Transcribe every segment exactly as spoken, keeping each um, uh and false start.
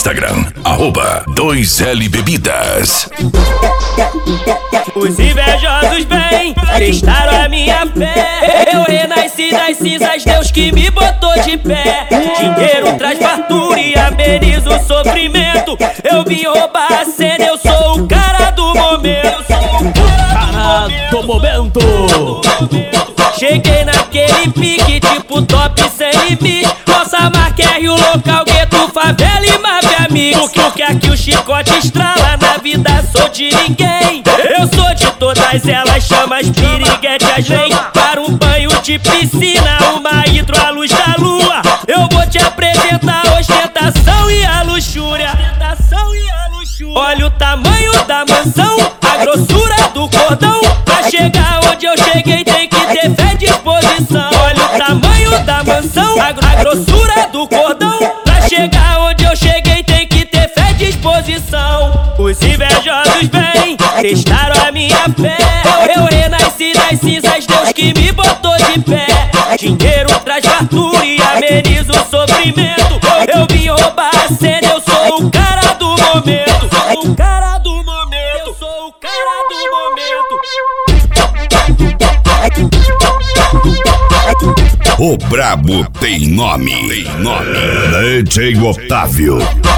Instagram, arroba dois L Bebidas. Os invejosos vêm, testaram a minha fé. Eu renasci das cinzas, Deus que me botou de pé. Dinheiro traz fartura e ameniza o sofrimento. Eu vim roubar a cena, eu sou o cara do momento. Cara do momento. Cheguei naquele pique, tipo top sem limite. Nossa marca é Rio Local, gueto, favela e máfia mix. Porque aqui o chicote estrala, na vida sou de ninguém. Eu sou de todas elas, chama as piriguetes, vem para um banho de piscina, uma hidro à luz da lua. Eu vou te apresentar a ostentação e a luxúria. Olha o tamanho da mansão, a grossura do cordão. Pra chegar onde eu cheguei tem que ter fé e disposição. Olha o tamanho da mansão, a, a grossura do cordão. Pra chegar onde eu cheguei tem que ter fé e disposição. Os invejosos vêm, testaram a minha fé. Eu, eu renasci das cinzas, Deus que me botou de pé. Dinheiro traz fartura e ameniza o sofrimento. Eu, eu vim roubar a cena, eu sou o cara do momento. O cara do momento, eu sou o cara do momento. O brabo tem nome, tem nome. D J Otávio.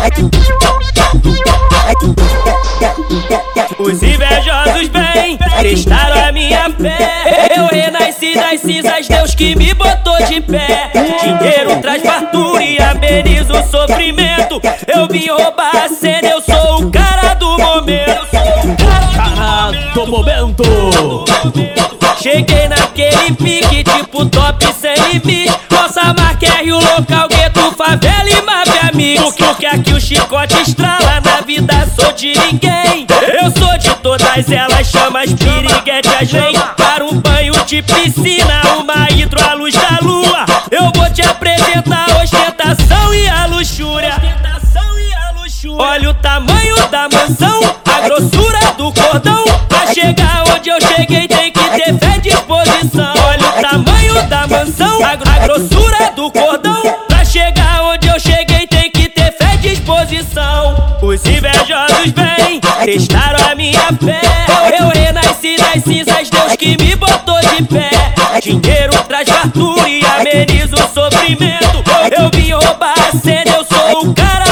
Os invejosos vêm, testaram a minha fé. Eu renasci das cinzas, Deus que me botou de pé. Dinheiro traz fartura e ameniza o sofrimento. Eu vim roubar a cena, eu sou o cara do momento. Cara do momento. Cheguei naquele pique, tipo top sem limite. Nossa marca é Rio Local, gueto, favela e máfia mix. Porque aqui o chicote estrala, na vida sou de ninguém. Eu sou de todas elas, chama as piriguetes, vem para um banho de piscina, uma hidro à luz da lua. Eu vou te apresentar a ostentação e a luxúria. Olha o tamanho da mansão, a grossura do cordão. Pra chegar onde eu cheguei tem que ter fé e disposição. Olha o tamanho da mansão, a, a grossura do cordão. Pra chegar onde eu cheguei tem que ter fé e disposição. Os invejosos vêm, testaram a minha fé. Eu, eu renasci das cinzas, Deus que me botou de pé. Dinheiro traz fartura e ameniza o sofrimento. Eu vim roubar a cena, eu sou o cara